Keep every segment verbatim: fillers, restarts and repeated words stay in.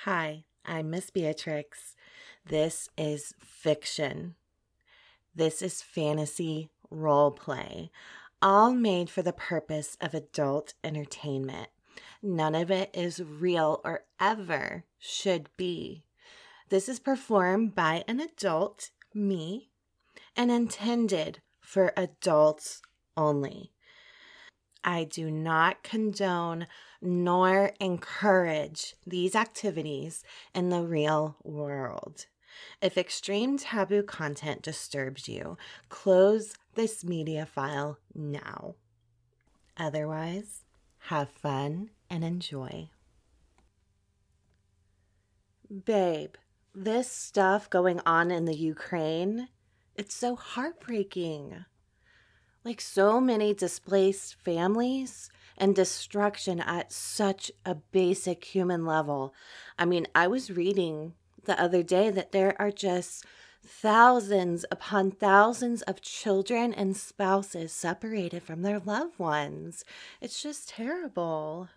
Hi, I'm Miss Beatrix. This is fiction. This is fantasy role play, all made for the purpose of adult entertainment. None of it is real or ever should be. This is performed by an adult, me, and intended for adults only. I do not condone nor encourage these activities in the real world. If extreme taboo content disturbs you, close this media file now. Otherwise, have fun and enjoy. Babe, this stuff going on in the Ukraine, it's so heartbreaking. Like so many displaced families and destruction at such a basic human level. I mean, I was reading the other day that there are just thousands upon thousands of children and spouses separated from their loved ones. It's just terrible.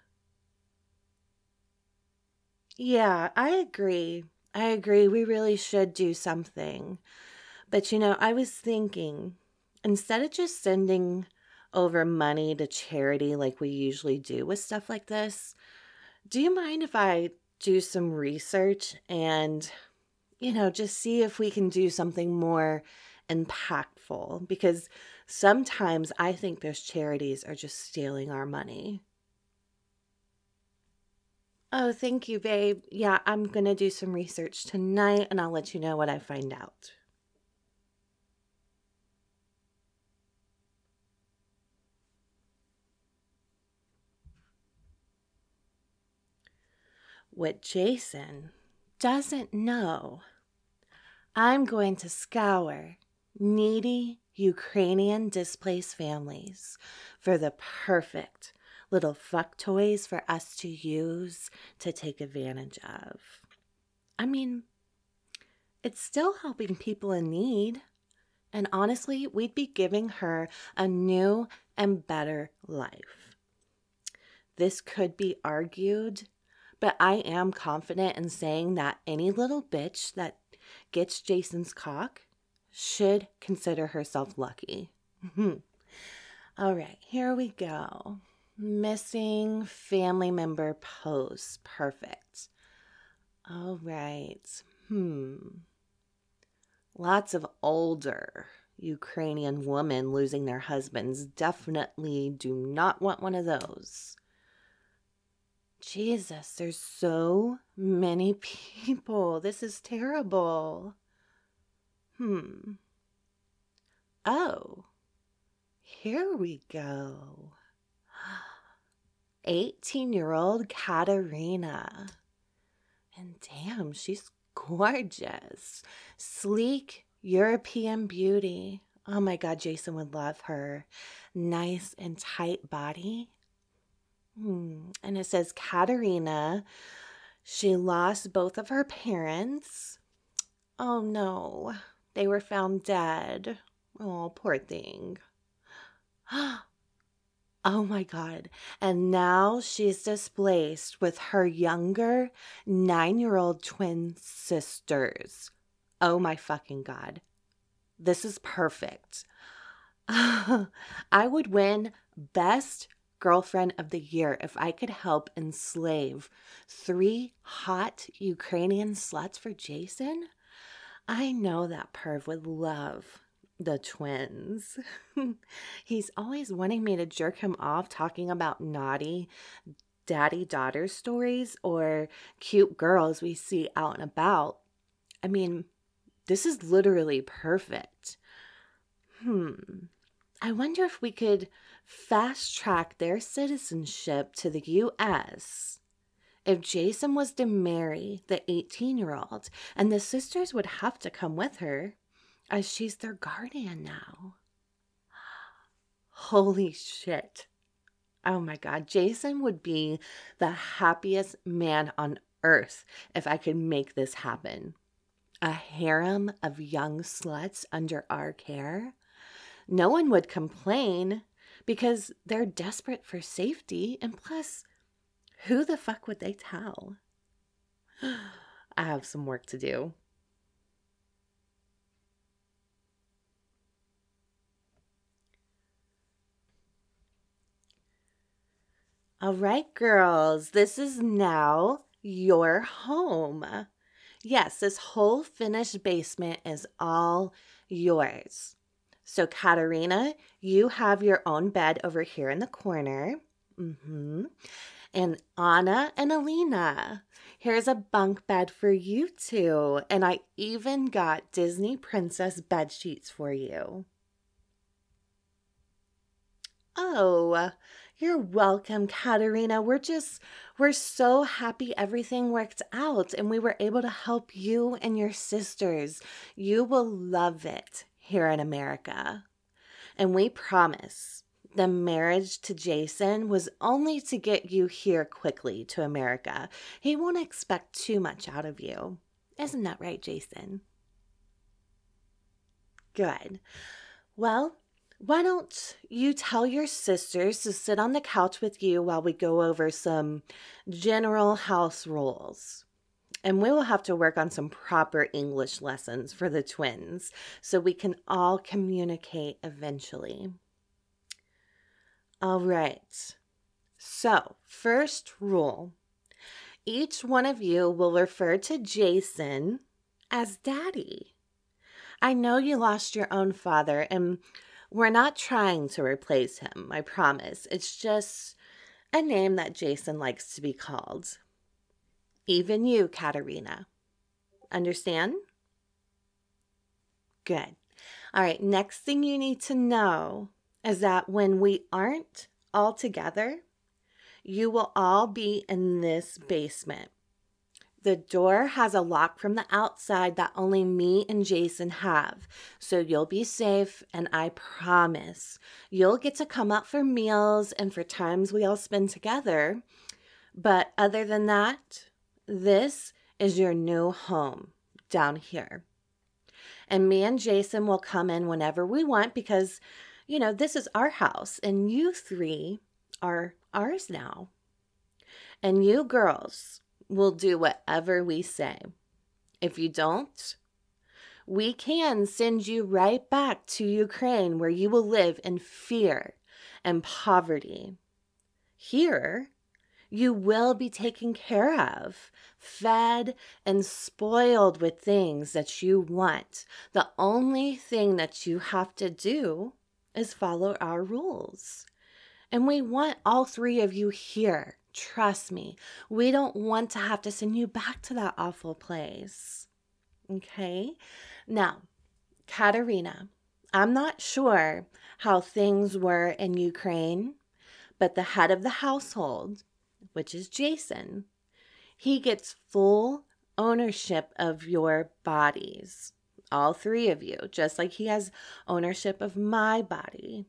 Yeah, I agree. I agree. We really should do something. But you know, I was thinking, instead of just sending over money to charity like we usually do with stuff like this, do you mind if I do some research and, you know, just see if we can do something more impactful? Because sometimes I think those charities are just stealing our money. Oh, thank you, babe. Yeah, I'm going to do some research tonight and I'll let you know what I find out. What Jason doesn't know, I'm going to scour needy Ukrainian displaced families for the perfect little fuck toys for us to use to take advantage of. I mean, it's still helping people in need. And honestly, we'd be giving her a new and better life. This could be argued, but I am confident in saying that any little bitch that gets Jason's cock should consider herself lucky. All right, here we go. Missing family member post. Perfect. All right. Hmm. Lots of older Ukrainian women losing their husbands. Definitely do not want one of those. Jesus, there's so many people. This is terrible. Hmm. Oh, here we go. eighteen-year-old Katerina. And damn, she's gorgeous. Sleek European beauty. Oh my God, Jason would love her. Nice and tight body. Hmm. And it says Katerina, she lost both of her parents. Oh no, they were found dead. Oh, poor thing. Oh my God. And now she's displaced with her younger nine-year-old twin sisters. Oh my fucking God. This is perfect. I would win Best Girlfriend of the Year if I could help enslave three hot Ukrainian sluts for Jason. I know that perv would love the twins. He's always wanting me to jerk him off talking about naughty daddy-daughter stories or cute girls we see out and about. I mean, this is literally perfect. Hmm. I wonder if we could fast track their citizenship to the U S if Jason was to marry the eighteen-year-old, and the sisters would have to come with her as she's their guardian now. Holy shit. Oh my God. Jason would be the happiest man on earth if I could make this happen. A harem of young sluts under our care. No one would complain because they're desperate for safety. And plus, who the fuck would they tell? I have some work to do. All right, girls, this is now your home. Yes, this whole finished basement is all yours. So, Katerina, you have your own bed over here in the corner. Mm-hmm. And Anna and Alina, here's a bunk bed for you two. And I even got Disney Princess bed sheets for you. Oh, you're welcome, Katerina. We're just, we're so happy everything worked out and we were able to help you and your sisters. You will love it here in America. And we promise the marriage to Jason was only to get you here quickly to America. He won't expect too much out of you. Isn't that right, Jason? Good. Well, why don't you tell your sisters to sit on the couch with you while we go over some general house rules? And we will have to work on some proper English lessons for the twins so we can all communicate eventually. All right. So, first rule. Each one of you will refer to Jason as Daddy. I know you lost your own father, and we're not trying to replace him, I promise. It's just a name that Jason likes to be called. Even you, Katerina. Understand? Good. All right, next thing you need to know is that when we aren't all together, you will all be in this basement. The door has a lock from the outside that only me and Jason have. So you'll be safe, and I promise you'll get to come out for meals and for times we all spend together. But other than that, this is your new home down here. And me and Jason will come in whenever we want because, you know, this is our house and you three are ours now. And you girls will do whatever we say. If you don't, we can send you right back to Ukraine where you will live in fear and poverty. Here, you will be taken care of, fed, and spoiled with things that you want. The only thing that you have to do is follow our rules. And we want all three of you here. Trust me, we don't want to have to send you back to that awful place. Okay? Now, Katerina, I'm not sure how things were in Ukraine, but the head of the household, which is Jason, he gets full ownership of your bodies, all three of you, just like he has ownership of my body.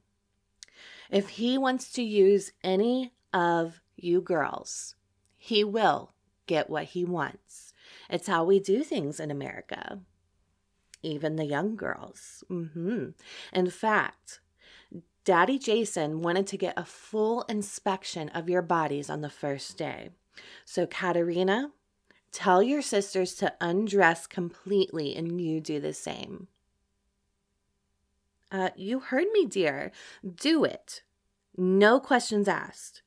If he wants to use any of you girls, he will get what he wants. It's how we do things in America. Even the young girls. Mm-hmm. In fact, Daddy Jason wanted to get a full inspection of your bodies on the first day. So, Katerina, tell your sisters to undress completely and you do the same. Uh, you heard me, dear. Do it. No questions asked.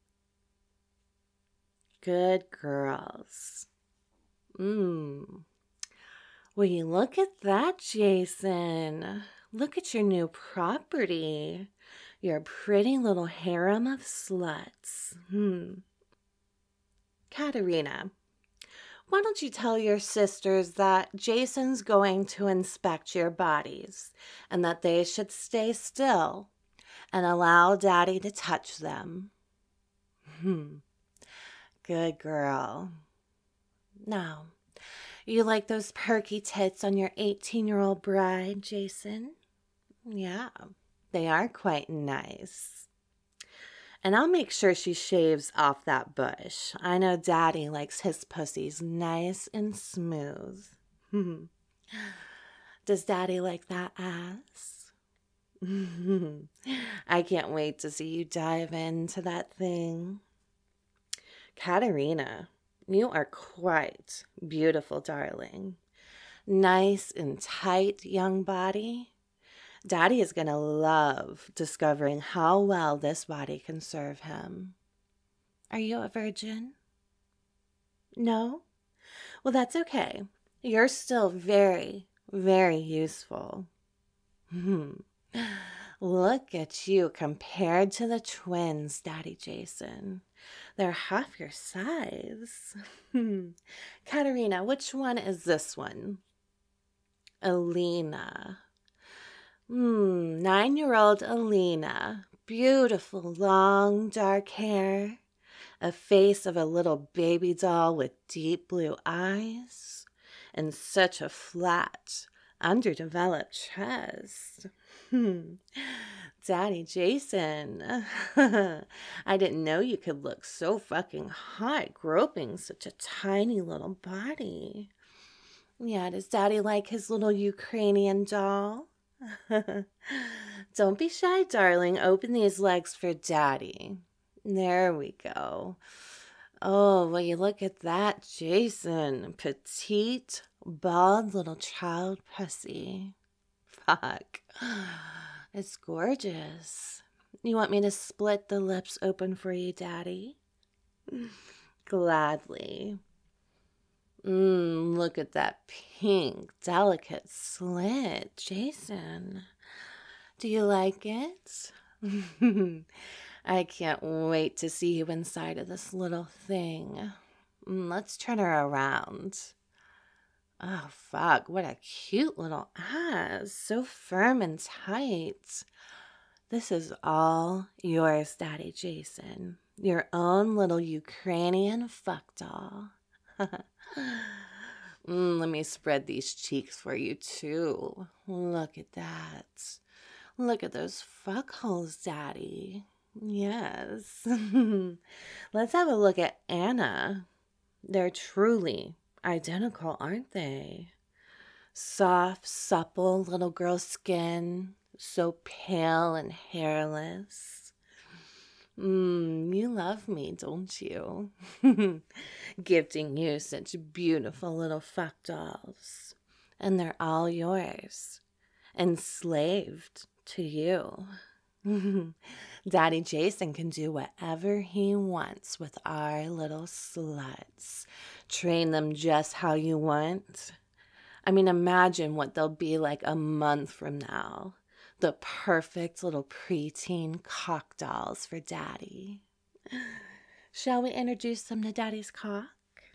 Good girls. Mmm. Will you look at that, Jason? Look at your new property. Your pretty little harem of sluts. Hmm. Katerina, why don't you tell your sisters that Jason's going to inspect your bodies and that they should stay still and allow Daddy to touch them? Hmm. Good girl. Now, you like those perky tits on your eighteen-year-old bride, Jason? Yeah, they are quite nice. And I'll make sure she shaves off that bush. I know Daddy likes his pussies nice and smooth. Does Daddy like that ass? I can't wait to see you dive into that thing. Katerina, You are quite beautiful, darling. Nice and tight young body. Daddy is going to love discovering how well this body can serve him. Are you a virgin? No? Well, that's okay. You're still very, very useful. Look at you compared to the twins, Daddy Jason. They're half your size. Katerina, which one is this one? Alina. Hmm, nine-year-old Alina. Beautiful, long, dark hair. A face of a little baby doll with deep blue eyes. And such a flat, underdeveloped chest. Hmm. Daddy Jason, I didn't know you could look so fucking hot groping such a tiny little body. Yeah, does Daddy like his little Ukrainian doll? Don't be shy, darling. Open these legs for Daddy. There we go. Oh, will you look at that, Jason? Petite, bald little child pussy. Fuck. It's gorgeous. You want me to split the lips open for you, Daddy? Gladly. Mmm, look at that pink, delicate slit, Jason. Do you like it? I can't wait to see you inside of this little thing. Let's turn her around. Oh, fuck, what a cute little ass. So firm and tight. This is all yours, Daddy Jason. Your own little Ukrainian fuck doll. mm, let me spread these cheeks for you, too. Look at that. Look at those fuck holes, Daddy. Yes. Let's have a look at Anna. They're truly identical, aren't they? Soft, supple little girl skin, so pale and hairless. Mmm, you love me, don't you? Gifting you such beautiful little fuck dolls. And they're all yours. Enslaved to you. Daddy Jason can do whatever he wants with our little sluts. Train them just how you want. I mean, imagine what they'll be like a month from now. The perfect little preteen cock dolls for Daddy. Shall we introduce them to Daddy's cock?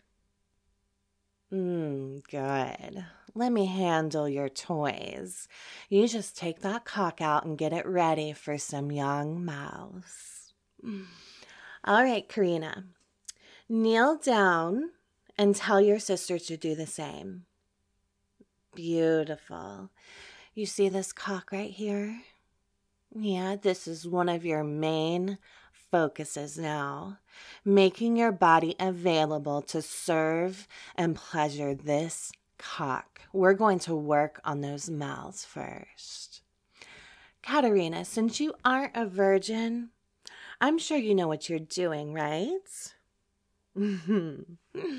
Mmm, good. Let me handle your toys. You just take that cock out and get it ready for some young mouths. All right, Karina. Kneel down and tell your sister to do the same. Beautiful. You see this cock right here? Yeah, this is one of your main focuses now. Making your body available to serve and pleasure this cock. We're going to work on those mouths first. Katerina, since you aren't a virgin, I'm sure you know what you're doing, right? Good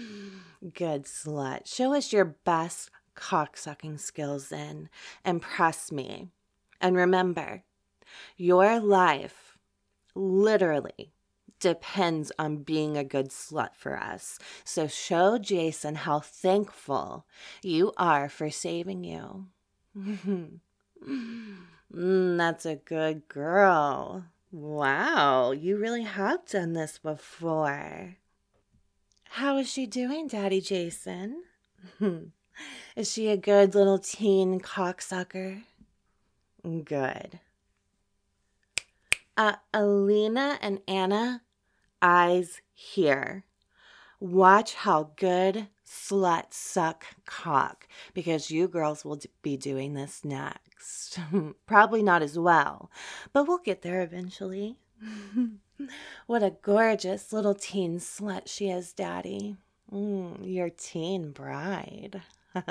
slut. Show us your best cock-sucking skills then. Impress me. And remember, your life literally depends on being a good slut for us. So show Jason how thankful you are for saving you. mm, that's a good girl. Wow, you really have done this before. How is she doing, Daddy Jason? Is she a good little teen cocksucker? Good. Uh, Alina and Anna, eyes here. Watch how good sluts suck cock, because you girls will be doing this next. Probably not as well, but we'll get there eventually. What a gorgeous little teen slut she is, Daddy. Mm, your teen bride.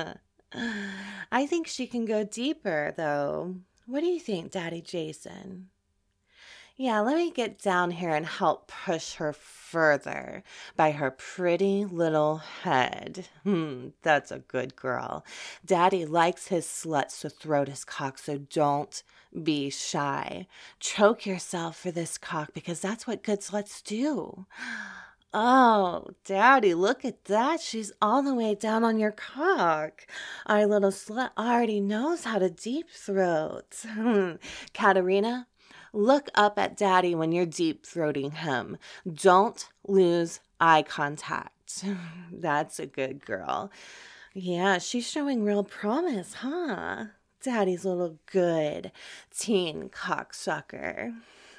I think she can go deeper, though. What do you think, Daddy Jason? Yeah, let me get down here and help push her further by her pretty little head. Hmm, that's a good girl. Daddy likes his sluts to throat his cock, so don't be shy. Choke yourself for this cock because that's what good sluts do. Oh, Daddy, look at that. She's all the way down on your cock. Our little slut already knows how to deep throat. Katerina, look up at Daddy when you're deep throating him. Don't lose eye contact. That's a good girl. Yeah, she's showing real promise, huh? Daddy's little good teen cocksucker.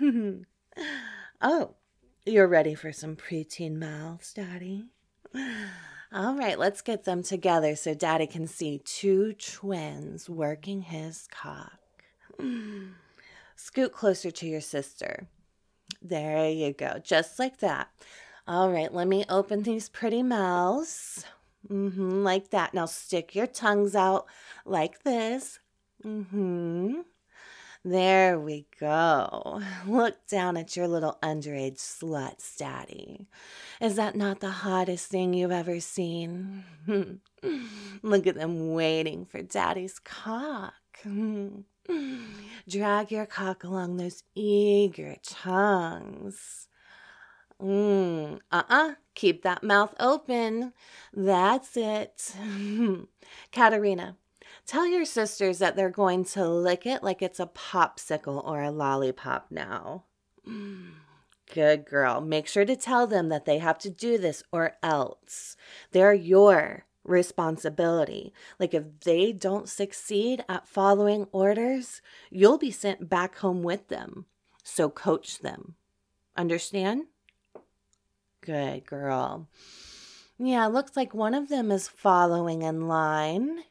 Oh, you're ready for some preteen mouths, Daddy? All right, let's get them together so Daddy can see two twins working his cock. Scoot closer to your sister. There you go, just like that. All right, let me open these pretty mouths. Mm-hmm, like that. Now stick your tongues out like this. Mm-hmm. There we go. Look down at your little underage sluts, Daddy. Is that not the hottest thing you've ever seen? Look at them waiting for Daddy's cock. Drag your cock along those eager tongues. Mm, uh-uh. Keep that mouth open. That's it. Katerina, tell your sisters that they're going to lick it like it's a popsicle or a lollipop now. Good girl. Make sure to tell them that they have to do this or else. They're your responsibility. Like if they don't succeed at following orders, you'll be sent back home with them. So coach them. Understand? Good girl. Yeah, looks like one of them is following in line.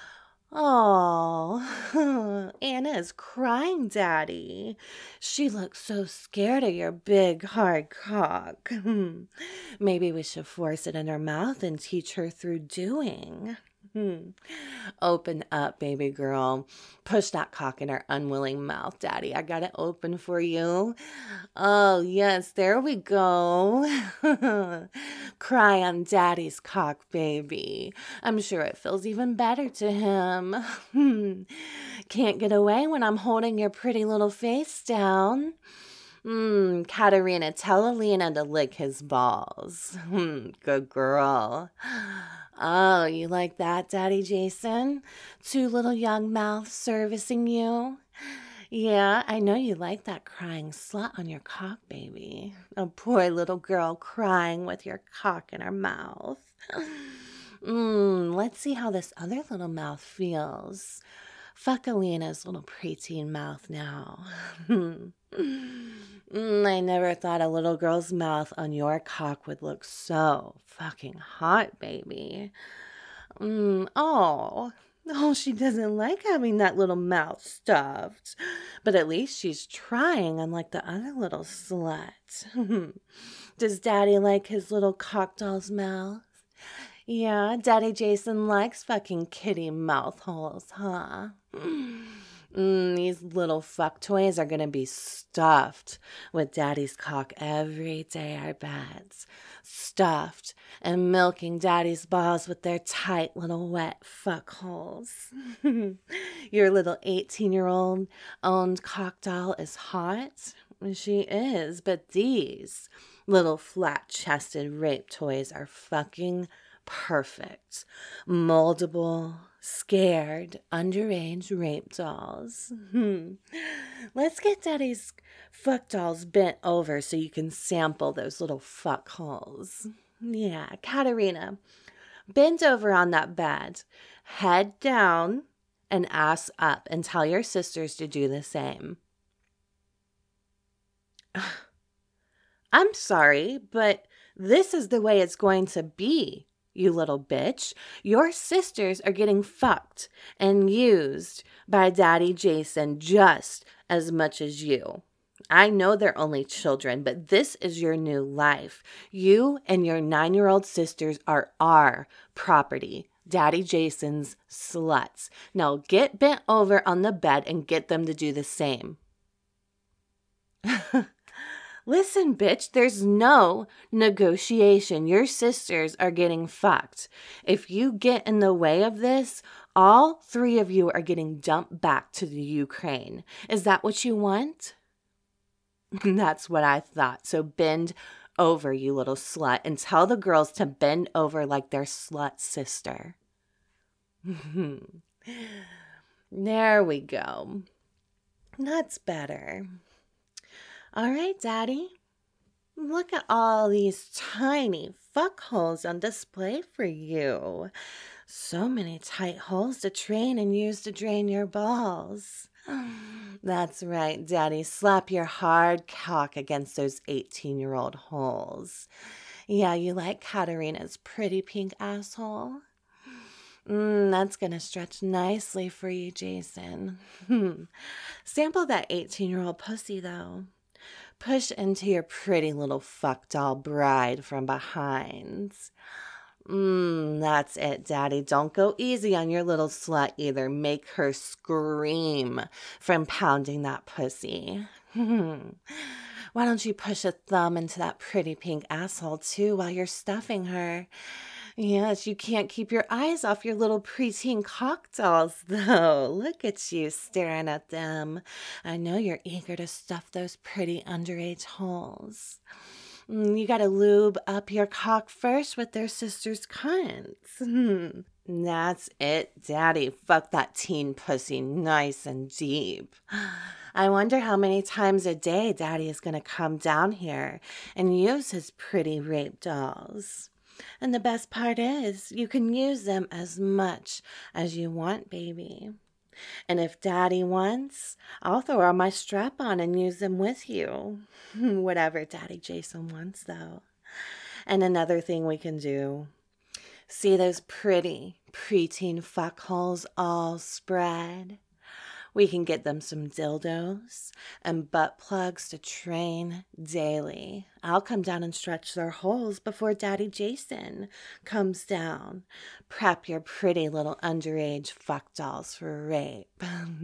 Oh, Anna is crying, Daddy. She looks so scared of your big, hard cock. Maybe we should force it in her mouth and teach her through doing. Open up, baby girl. Push that cock in her unwilling mouth, Daddy. I got it open for you. Oh, yes, there we go. Cry on Daddy's cock, baby. I'm sure it feels even better to him. Can't get away when I'm holding your pretty little face down. Mmm, Katerina, tell Alina to lick his balls. Good girl. Oh, you like that, Daddy Jason? Two little young mouths servicing you? Yeah, I know you like that crying slut on your cock, baby. A poor little girl crying with your cock in her mouth. Mmm, let's see how this other little mouth feels. Fuck Alina's little preteen mouth now. mm, I never thought a little girl's mouth on your cock would look so fucking hot, baby. Mm, oh, oh, she doesn't like having that little mouth stuffed. But at least she's trying, unlike the other little slut. Does Daddy like his little cock doll's mouth? Yeah, Daddy Jason likes fucking kitty mouth holes, huh? Mm, these little fuck toys are gonna be stuffed with Daddy's cock every day, I bet. Stuffed and milking Daddy's balls with their tight little wet fuck holes. Your little eighteen-year-old owned cock doll is hot. She is, but these little flat-chested rape toys are fucking perfect. Moldable, scared, underage rape dolls. Let's get Daddy's fuck dolls bent over so you can sample those little fuck holes. Yeah, Katerina, bend over on that bed, head down and ass up, and tell your sisters to do the same. I'm sorry, but this is the way it's going to be. You little bitch. Your sisters are getting fucked and used by Daddy Jason just as much as you. I know they're only children, but this is your new life. You and your nine-year-old sisters are our property. Daddy Jason's sluts. Now get bent over on the bed and get them to do the same. Listen, bitch, there's no negotiation. Your sisters are getting fucked. If you get in the way of this, all three of you are getting dumped back to the Ukraine. Is that what you want? That's what I thought. So bend over, you little slut, and tell the girls to bend over like their slut sister. There we go. That's better. All right, Daddy. Look at all these tiny fuck holes on display for you. So many tight holes to train and use to drain your balls. That's right, Daddy. Slap your hard cock against those eighteen-year-old holes. Yeah, you like Katerina's pretty pink asshole? Mm, that's going to stretch nicely for you, Jason. Sample that eighteen-year-old pussy, though. Push into your pretty little fuck doll bride from behind. Mmm, that's it, Daddy. Don't go easy on your little slut either. Make her scream from pounding that pussy. Why don't you push a thumb into that pretty pink asshole, too, while you're stuffing her? Yes, you can't keep your eyes off your little preteen cock dolls, though. Look at you staring at them. I know you're eager to stuff those pretty underage holes. You gotta lube up your cock first with their sister's cunts. That's it, Daddy. Fuck that teen pussy nice and deep. I wonder how many times a day Daddy is gonna come down here and use his pretty rape dolls. And the best part is, you can use them as much as you want, baby. And if Daddy wants, I'll throw on my strap on and use them with you. Whatever Daddy Jason wants, though. And another thing we can do, see those pretty preteen fuck holes all spread? We can get them some dildos and butt plugs to train daily. I'll come down and stretch their holes before Daddy Jason comes down. Prep your pretty little underage fuck dolls for rape.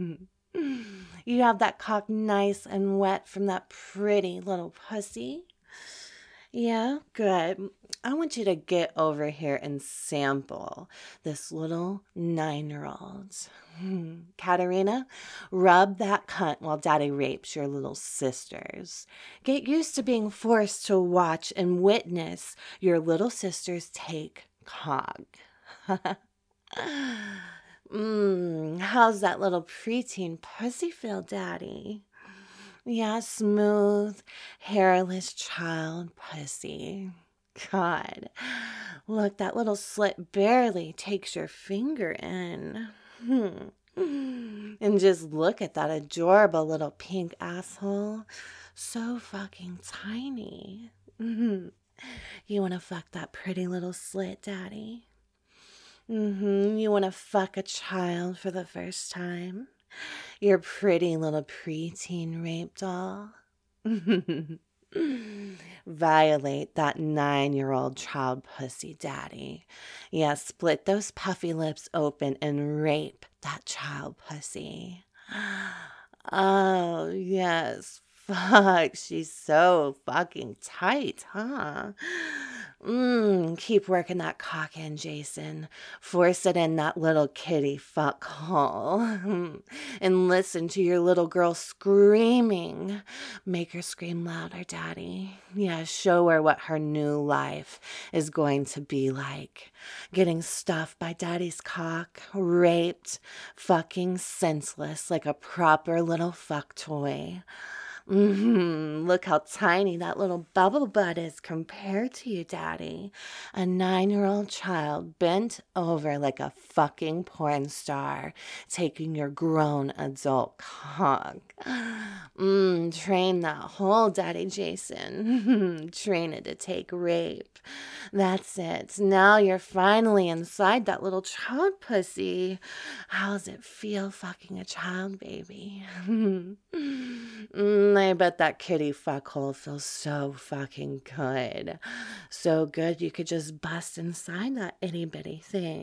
You have that cock nice and wet from that pretty little pussy? Yeah, good. I want you to get over here and sample this little nine-year-old. Hmm. Katerina, rub that cunt while Daddy rapes your little sisters. Get used to being forced to watch and witness your little sisters take cock. Mmm, how's that little preteen pussy feel, Daddy? Yeah, smooth, hairless child pussy. God, look, that little slit barely takes your finger in. Hmm. And just look at that adorable little pink asshole. So fucking tiny. Mm-hmm. You want to fuck that pretty little slit, Daddy? Mm-hmm. You want to fuck a child for the first time? Your pretty little preteen rape doll. Violate that nine-year-old child pussy, Daddy. Yeah, split those puffy lips open and rape that child pussy. Oh, yes. Fuck, she's so fucking tight, huh? Mmm, keep working that cock in, Jason. Force it in that little kitty fuck hole. And listen to your little girl screaming. Make her scream louder, Daddy. Yeah, show her what her new life is going to be like. Getting stuffed by Daddy's cock, raped, fucking senseless like a proper little fuck toy. Mm-hmm. Look how tiny that little bubble butt is compared to you, Daddy. A nine-year-old child bent over like a fucking porn star, taking your grown adult cock. Mmm, train that hole, Daddy Jason. Train it to take rape. That's it. Now you're finally inside that little child pussy. How's it feel fucking a child baby? mm, I bet that kitty fuckhole feels so fucking good. So good you could just bust inside that itty bitty thing.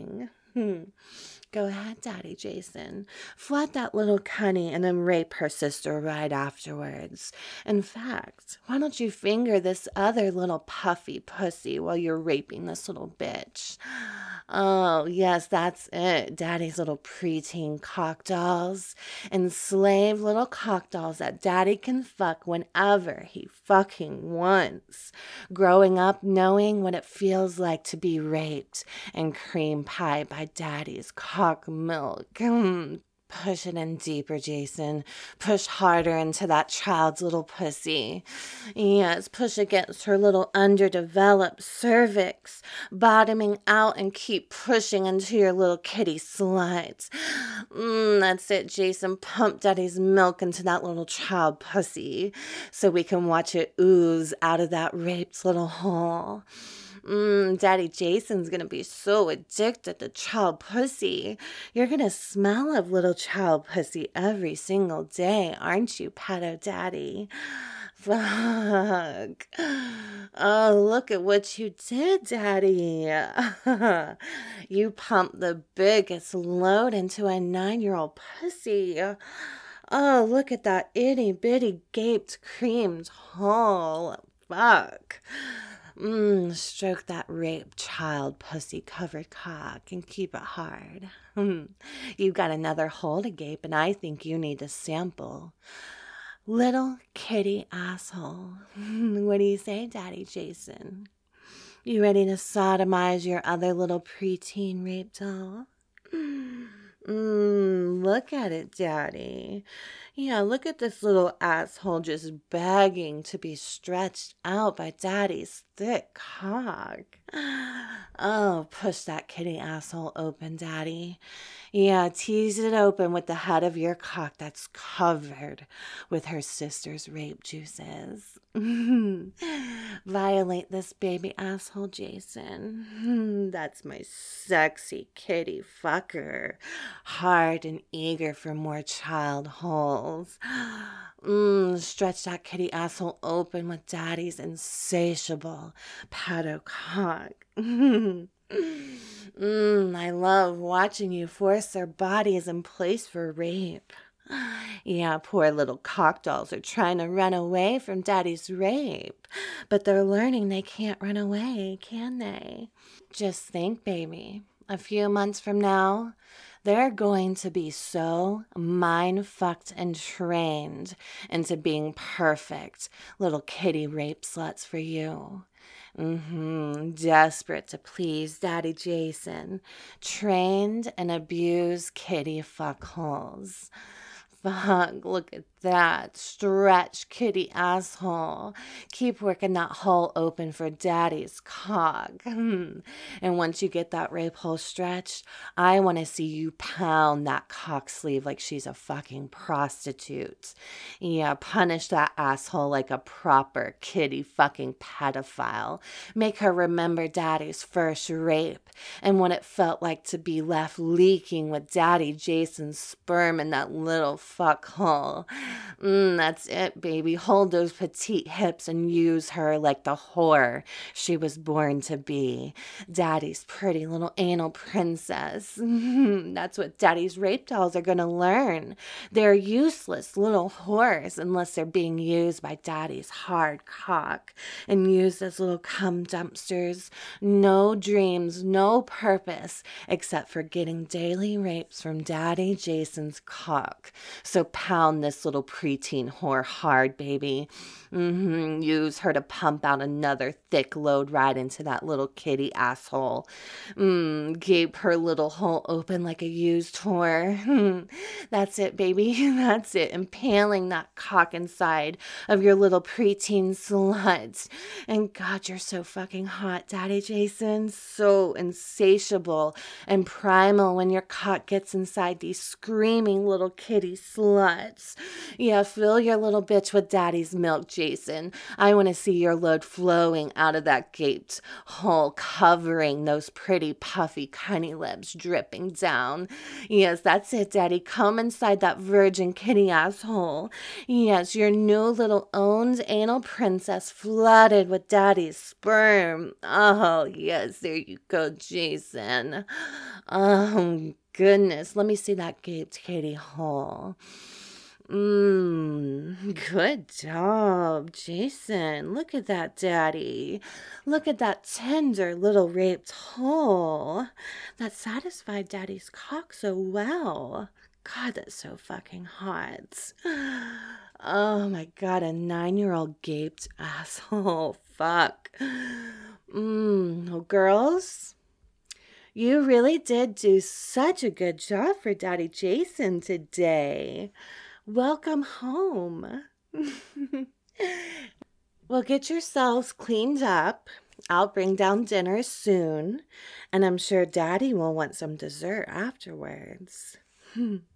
Hmm. Go ahead, Daddy Jason. Flood that little cunny and then rape her sister right afterwards. In fact, why don't you finger this other little puffy pussy while you're raping this little bitch? Oh, yes, that's it. Daddy's little preteen cock dolls. Enslaved little cock dolls that Daddy can fuck whenever he fucking wants. Growing up knowing what it feels like to be raped and cream pie by Daddy's cock milk. Mm, push it in deeper, Jason. Push harder into that child's little pussy. Yes, push against her little underdeveloped cervix, bottoming out and keep pushing into your little kitty slut. Mm, that's it, Jason. Pump Daddy's milk into that little child pussy so we can watch it ooze out of that raped little hole. Mm, Daddy Jason's gonna be so addicted to child pussy. You're gonna smell of little child pussy every single day, aren't you, pedo daddy? Fuck. Oh, look at what you did, Daddy. You pumped the biggest load into a nine-year-old pussy. Oh, look at that itty-bitty gaped creamed hole. Fuck. Mmm, stroke that rape child pussy covered cock and keep it hard. You've got another hole to gape and I think you need a sample. Little kitty asshole. What do you say, Daddy Jason? You ready to sodomize your other little preteen rape doll? Mmm, look at it, Daddy. Yeah, look at this little asshole just begging to be stretched out by Daddy's thick cock. Oh, push that kitty asshole open, Daddy. Yeah, tease it open with the head of your cock that's covered with her sister's rape juices. Violate this baby asshole, Jason. That's my sexy kitty fucker. Hard and eager for more child holes. Mmm, stretch that kitty asshole open with Daddy's insatiable pedo cock. Mmm, I love watching you force their bodies in place for rape. Yeah, poor little cock dolls are trying to run away from Daddy's rape, but they're learning they can't run away, can they? Just think, baby, a few months from now, they're going to be so mind-fucked and trained into being perfect little kitty rape sluts for you. Mm-hmm. Desperate to please Daddy Jason. Trained and abused kitty fuckholes. Fuck, look at that. Stretch, kitty asshole. Keep working that hole open for Daddy's cock. And once you get that rape hole stretched, I want to see you pound that cock sleeve like she's a fucking prostitute. Yeah, punish that asshole like a proper kitty fucking pedophile. Make her remember Daddy's first rape and what it felt like to be left leaking with Daddy Jason's sperm in that little fuck hole. Mm, that's it, baby. Hold those petite hips and use her like the whore she was born to be. Daddy's pretty little anal princess. That's what Daddy's rape dolls are gonna learn. They're useless little whores unless they're being used by Daddy's hard cock and used as little cum dumpsters. No dreams, no purpose, except for getting daily rapes from Daddy Jason's cock. So pound this little preteen whore hard, baby. Mm-hmm. Use her to pump out another thick load right into that little kitty asshole. Mm, gape her little hole open like a used whore. That's it, baby. That's it. Impaling that cock inside of your little preteen slut. And God, you're so fucking hot, Daddy Jason. So insatiable and primal when your cock gets inside these screaming little kitty sluts. Yeah, fill your little bitch with daddy's milk, Jason. I want to see your load flowing out of that gaped hole, covering those pretty puffy cunny lips dripping down. Yes, that's it, daddy. Come inside that virgin kitty asshole. Yes, your new little owned anal princess flooded with daddy's sperm. Oh, yes, there you go, Jason. Oh, goodness. Let me see that gaped kitty hole. Mmm, good job, Jason. Look at that, daddy. Look at that tender little raped hole. That satisfied daddy's cock so well. God, that's so fucking hot. Oh my God, a nine-year-old gaped asshole. Fuck. Mmm, well, girls, you really did do such a good job for Daddy Jason today. Welcome home. Well, get yourselves cleaned up. I'll bring down dinner soon, and I'm sure Daddy will want some dessert afterwards.